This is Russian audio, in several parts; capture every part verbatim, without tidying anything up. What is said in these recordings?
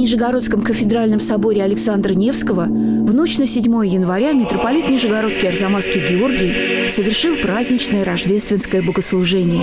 Нижегородском кафедральном соборе Александра Невского в ночь на седьмое января митрополит Нижегородский Арзамасский Георгий совершил праздничное рождественское богослужение.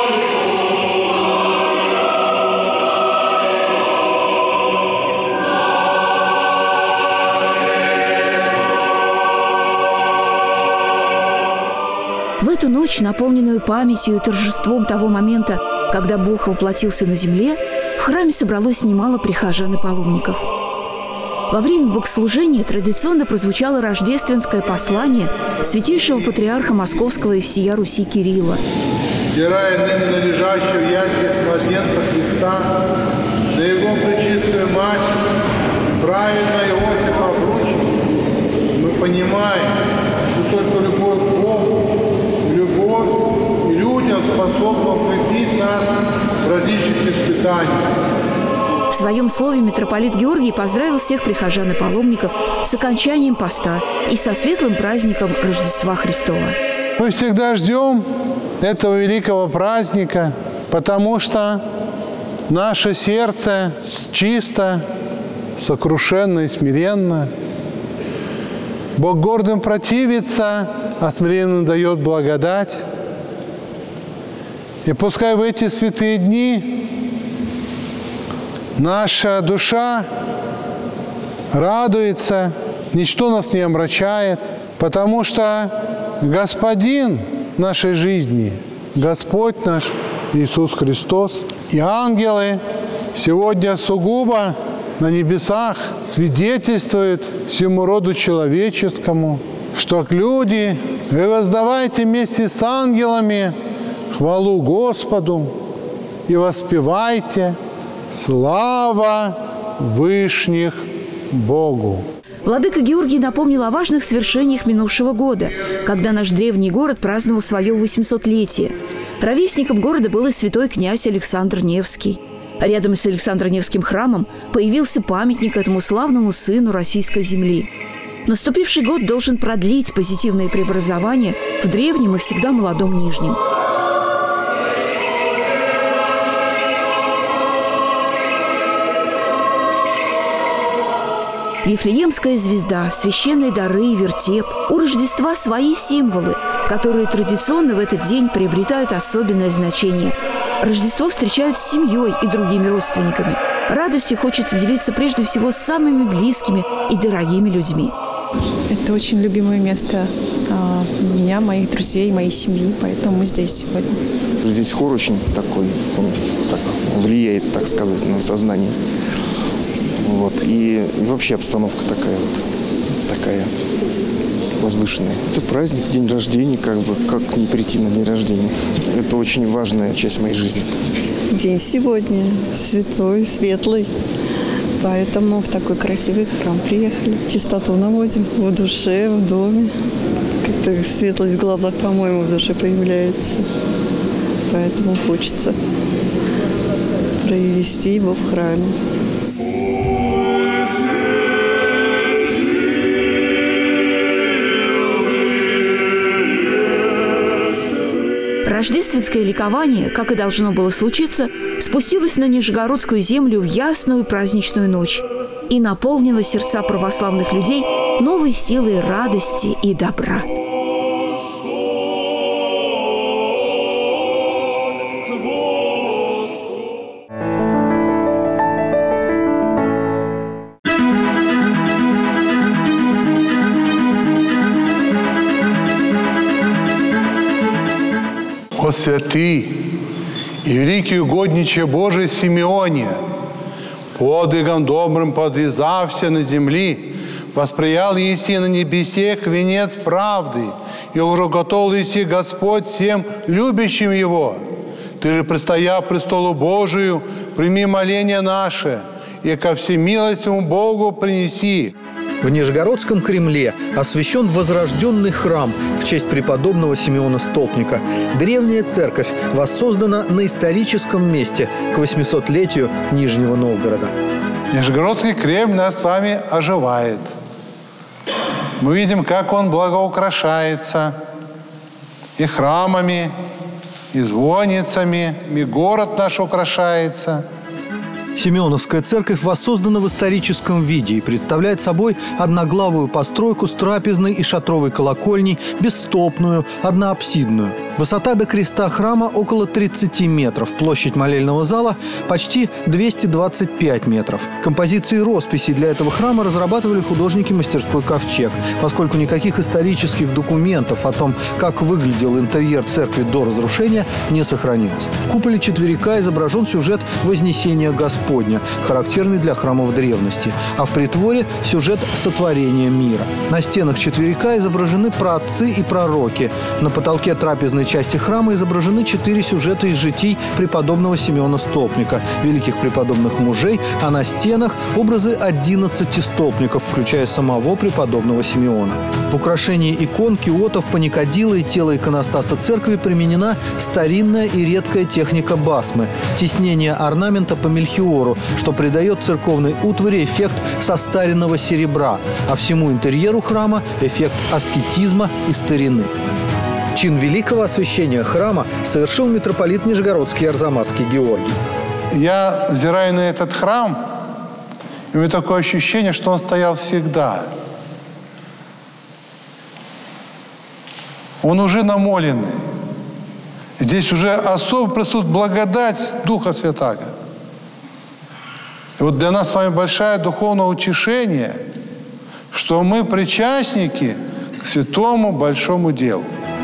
В эту ночь, наполненную памятью и торжеством того момента, когда Бог воплотился на земле, в храме собралось немало прихожан и паломников. Во время богослужения традиционно прозвучало рождественское послание святейшего патриарха Московского и всея Руси Кирилла. «Взирая ныне на лежащего в яслях младенца Христа, на его пречистую мать, праведного Иосифа обрученного, мы понимаем, что только любовь к Богу, любовь и людям способна укрепить нас в различных испытаниях». В своем слове митрополит Георгий поздравил всех прихожан и паломников с окончанием поста и со светлым праздником Рождества Христова. Мы всегда ждем этого великого праздника, потому что наше сердце чисто, сокрушенно и смиренно. Бог гордым противится, а смиренным дает благодать. И пускай в эти святые дни наша душа радуется, ничто нас не омрачает, потому что Господин нашей жизни, Господь наш Иисус Христос и ангелы сегодня сугубо на небесах свидетельствуют всему роду человеческому, что люди, вы воздавайте вместе с ангелами хвалу Господу и воспевайте слава Вышних Богу. Владыка Георгий напомнил о важных свершениях минувшего года, когда наш древний город праздновал свое восьмисотлетие. Ровесником города был и святой князь Александр Невский. Рядом с Александро-Невским храмом появился памятник этому славному сыну российской земли. Наступивший год должен продлить позитивные преобразования в древнем и всегда молодом Нижнем. Вифлеемская звезда, священные дары и вертеп. У Рождества свои символы, которые традиционно в этот день приобретают особенное значение. Рождество встречают с семьей и другими родственниками. Радостью хочется делиться прежде всего с самыми близкими и дорогими людьми. Это очень любимое место меня, моих друзей, моей семьи, поэтому мы здесь сегодня. Здесь хор очень такой, он так влияет, так сказать, на сознание. Вот. И, и вообще обстановка такая вот, такая возвышенная. Это праздник, день рождения, как бы, как не прийти на день рождения. Это очень важная часть моей жизни. День сегодня святой, светлый, поэтому в такой красивый храм приехали. Чистоту наводим в душе, в доме. Как-то светлость в глазах, по-моему, в душе появляется. Поэтому хочется провести его в храме. Рождественское ликование, как и должно было случиться, спустилось на Нижегородскую землю в ясную праздничную ночь и наполнило сердца православных людей новой силой радости и добра. О святый и великий угодниче Божий Симеоне, подвигом добрым подвязався на земли, восприял еси на небесех венец правды, и уготовил еси Господь всем любящим Его. Ты же, предстоя престолу Божию, прими моление наше, и ко всемилостивому Богу принеси. В Нижегородском Кремле освящен возрожденный храм в честь преподобного Симеона Столпника. Древняя церковь воссоздана на историческом месте к восьмисотлетию Нижнего Новгорода. Нижегородский Кремль нас с вами оживает. Мы видим, как он благоукрашается и храмами, и звонницами, и город наш украшается. Симеоновская церковь воссоздана в историческом виде и представляет собой одноглавую постройку с трапезной и шатровой колокольней, бесстопную, одноапсидную. Высота до креста храма около тридцати метров, площадь молельного зала почти двести двадцать пять метров. Композиции и росписи для этого храма разрабатывали художники мастерской «Ковчег», поскольку никаких исторических документов о том, как выглядел интерьер церкви до разрушения, не сохранилось. В куполе четверика изображен сюжет Вознесения Господня, характерный для храмов древности, а в притворе – сюжет сотворения мира. На стенах четверика изображены праотцы и пророки. На потолке трапезной части храма изображены четыре сюжета из житий преподобного Симеона Столпника, великих преподобных мужей, а на стенах – образы одиннадцати столпников, включая самого преподобного Симеона. В украшении икон, киотов, паникадила и тела иконостаса церкви применена старинная и редкая техника басмы – тиснение орнамента по мельхиору, что придает церковной утвари эффект состаренного серебра, а всему интерьеру храма – эффект аскетизма и старины. Чин великого освящения храма совершил митрополит Нижегородский Арзамасский Георгий. Я взираю на этот храм, и у меня такое ощущение, что он стоял всегда. Он уже намоленный. Здесь уже особо присутствует благодать Духа Святаго. И вот для нас с вами большое духовное утешение, что мы причастники к святому большому делу.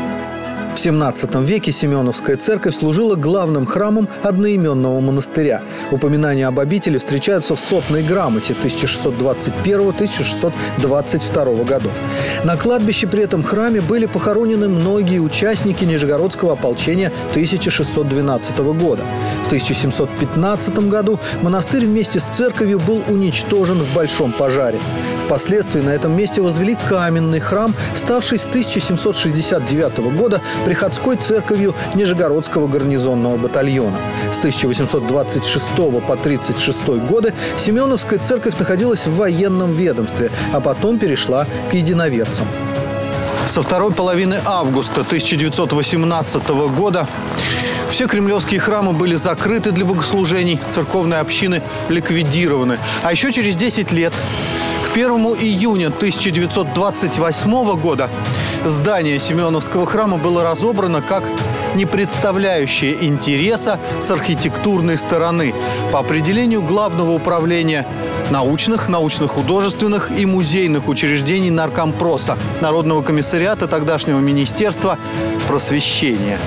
В семнадцатом веке Симеоновская церковь служила главным храмом одноименного монастыря. Упоминания об обители встречаются в сотной грамоте тысяча шестьсот двадцать первого — тысяча шестьсот двадцать второго годов. На кладбище при этом храме были похоронены многие участники Нижегородского ополчения тысяча шестьсот двенадцатого года. В тысяча семьсот пятнадцатом году монастырь вместе с церковью был уничтожен в большом пожаре. Впоследствии на этом месте возвели каменный храм, ставший с тысяча семьсот шестьдесят девятого года приходской церковью Нижегородского гарнизонного батальона. С тысяча восемьсот двадцать шестого по тридцать шестой годы Симеоновская церковь находилась в военном ведомстве, а потом перешла к единоверцам. Со второй половины августа тысяча девятьсот восемнадцатого года все кремлевские храмы были закрыты для богослужений, церковные общины ликвидированы. А еще через десять лет, к первому июня тысяча девятьсот двадцать восьмого года, здание Симеоновского храма было разобрано как не представляющее интереса с архитектурной стороны по определению Главного управления научных, научно-художественных и музейных учреждений Наркомпроса, Народного комиссариата тогдашнего Министерства просвещения.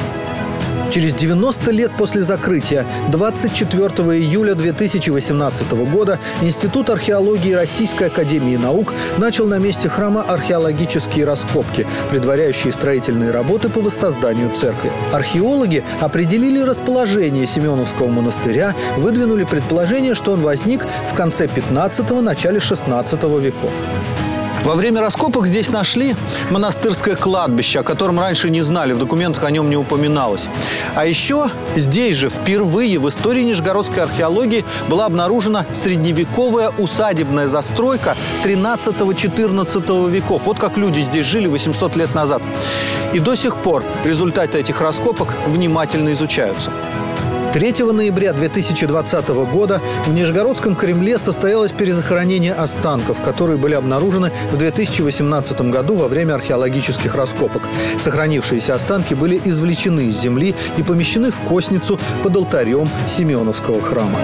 Через девяносто лет после закрытия, двадцать четвёртого июля две тысячи восемнадцатого года, Институт археологии Российской академии наук начал на месте храма археологические раскопки, предваряющие строительные работы по воссозданию церкви. Археологи определили расположение Симеоновского монастыря, выдвинули предположение, что он возник в конце пятнадцатого – начале шестнадцатого веков. Во время раскопок здесь нашли монастырское кладбище, о котором раньше не знали, в документах о нем не упоминалось. А еще здесь же впервые в истории нижегородской археологии была обнаружена средневековая усадебная застройка тринадцатого-четырнадцатого веков. Вот как люди здесь жили восемьсот лет назад. И до сих пор результаты этих раскопок внимательно изучаются. третьего ноября две тысячи двадцатого года в Нижегородском Кремле состоялось перезахоронение останков, которые были обнаружены в две тысячи восемнадцатом году во время археологических раскопок. Сохранившиеся останки были извлечены из земли и помещены в косницу под алтарем Симеоновского храма.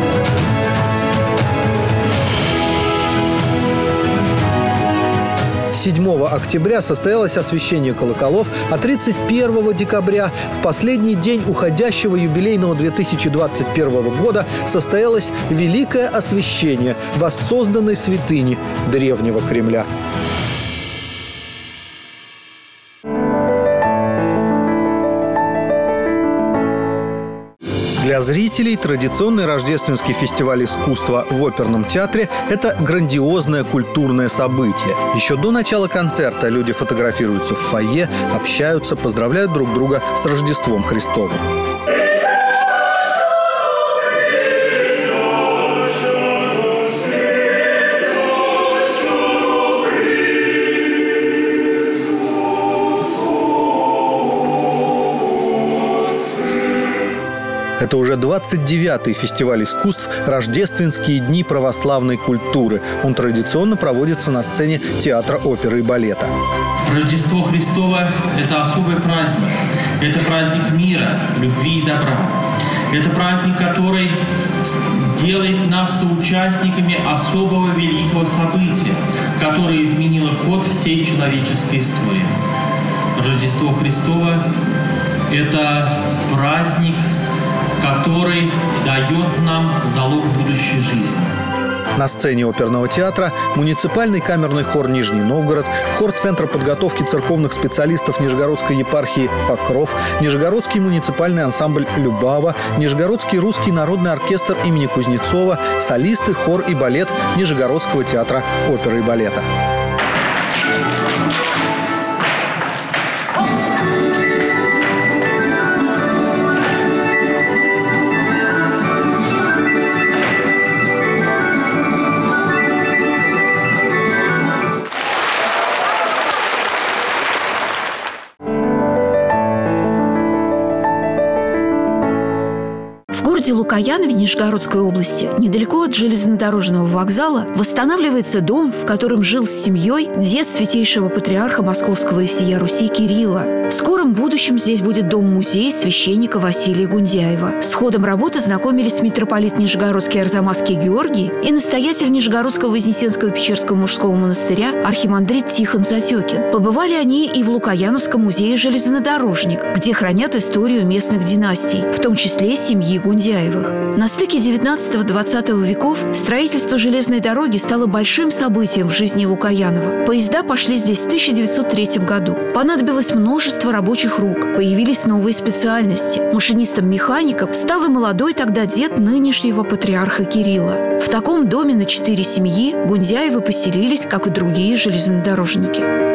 седьмого октября состоялось освящение колоколов, а тридцать первого декабря, в последний день уходящего юбилейного две тысячи двадцать первого года, состоялось великое освящение воссозданной святыни древнего Кремля. Для зрителей традиционный рождественский фестиваль искусства в оперном театре – это грандиозное культурное событие. Еще до начала концерта люди фотографируются в фойе, общаются, поздравляют друг друга с Рождеством Христовым. Это уже двадцать девятый фестиваль искусств «Рождественские дни православной культуры». Он традиционно проводится на сцене Театра оперы и балета. Рождество Христово – это особый праздник. Это праздник мира, любви и добра. Это праздник, который делает нас соучастниками особого великого события, которое изменило ход всей человеческой истории. Рождество Христово – это праздник, который дает нам залог будущей жизни. На сцене оперного театра муниципальный камерный хор «Нижний Новгород», хор Центра подготовки церковных специалистов Нижегородской епархии «Покров», Нижегородский муниципальный ансамбль «Любава», Нижегородский русский народный оркестр имени Кузнецова, солисты, хор и балет Нижегородского театра оперы и балета. В городе Лукоянове Нижегородской области, недалеко от железнодорожного вокзала, восстанавливается дом, в котором жил с семьей дед святейшего патриарха Московского и всея Руси Кирилла. В скором будущем здесь будет дом-музей священника Василия Гундяева. С ходом работы знакомились митрополит Нижегородский Арзамасский Георгий и настоятель Нижегородского Вознесенского Печерского мужского монастыря архимандрит Тихон Затекин. Побывали они и в Лукояновском музее «Железнодорожник», где хранят историю местных династий, в том числе семьи Гундяевых. На стыке девятнадцатого-двадцатого веков строительство железной дороги стало большим событием в жизни Лукоянова. Поезда пошли здесь в тысяча девятьсот третьем году. Понадобилось множество рабочих рук. Появились новые специальности. Машинистом-механиком стал и молодой тогда дед нынешнего патриарха Кирилла. В таком доме на четыре семьи Гундяевы поселились, как и другие железнодорожники.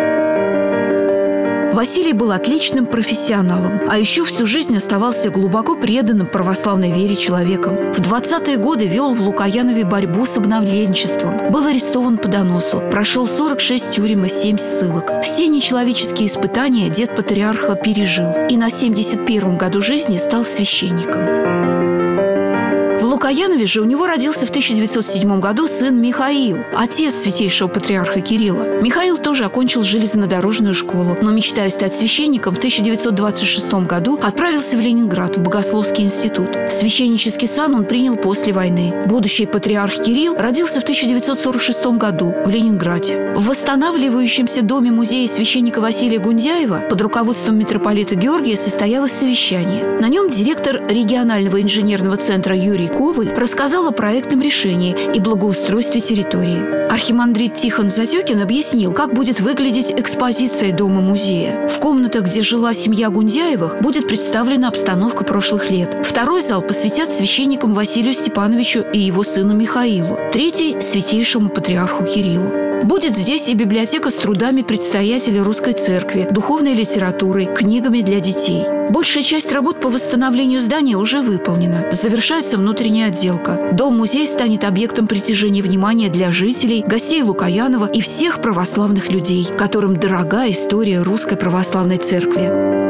Василий был отличным профессионалом, а еще всю жизнь оставался глубоко преданным православной вере человеком. В двадцатые годы вел в Лукоянове борьбу с обновленчеством. Был арестован по доносу, прошел сорок шесть тюрем и семь ссылок. Все нечеловеческие испытания дед патриарха пережил и на семьдесят первом году жизни стал священником. В Лукоянове же у него родился в тысяча девятьсот седьмом году сын Михаил, отец святейшего патриарха Кирилла. Михаил тоже окончил железнодорожную школу, но, мечтая стать священником, в тысяча девятьсот двадцать шестом году отправился в Ленинград, в Богословский институт. Священнический сан он принял после войны. Будущий патриарх Кирилл родился в тысяча девятьсот сорок шестом году в Ленинграде. В восстанавливающемся доме музея священника Василия Гундяева под руководством митрополита Георгия состоялось совещание. На нем директор регионального инженерного центра Юрий Коваль рассказал о проектном решении и благоустройстве территории. Архимандрит Тихон Затекин объяснил, как будет выглядеть экспозиция дома-музея. В комнатах, где жила семья Гундяевых, будет представлена обстановка прошлых лет. Второй зал посвятят священникам Василию Степановичу и его сыну Михаилу. Третий – святейшему патриарху Кириллу. Будет здесь и библиотека с трудами предстоятеля русской церкви, духовной литературой, книгами для детей. Большая часть работ по восстановлению здания уже выполнена. Завершается внутренняя отделка. Дом-музей станет объектом притяжения внимания для жителей, гостей Лукоянова и всех православных людей, которым дорога история Русской Православной Церкви.